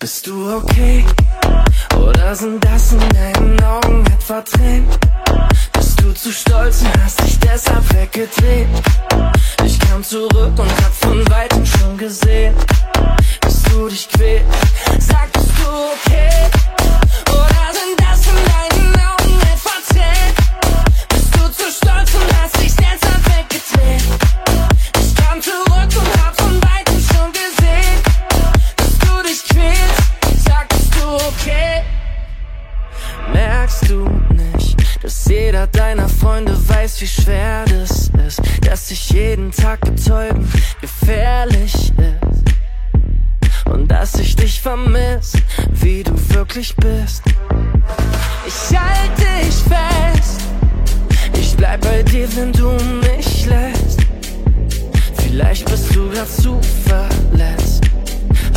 Bist du okay? Oder sind das in deinen Augen etwa Tränen? Bist du zu stolz und hast dich deshalb weggedreht? Ich kam zurück und hab von Weitem schon gesehen, dass du dich quälst. Sag, bist du okay? Oder sind das in deinen Augen etwa Tränen? Bist du zu stolz und hast dich deshalb weggedreht? Ich kam zurück und hab von Weitem schon gesehen, dass du dich quälst. Sag, bist du okay? Merkst du nicht, dass jeder deiner Freunde weiß, wie schwer das ist, dass sich jeden Tag betäuben gefährlich ist und dass ich dich vermiss, wie du wirklich bist? Ich halte dich fest, ich bleib bei dir, wenn du mich lässt. Vielleicht bist du grad zu verletzt.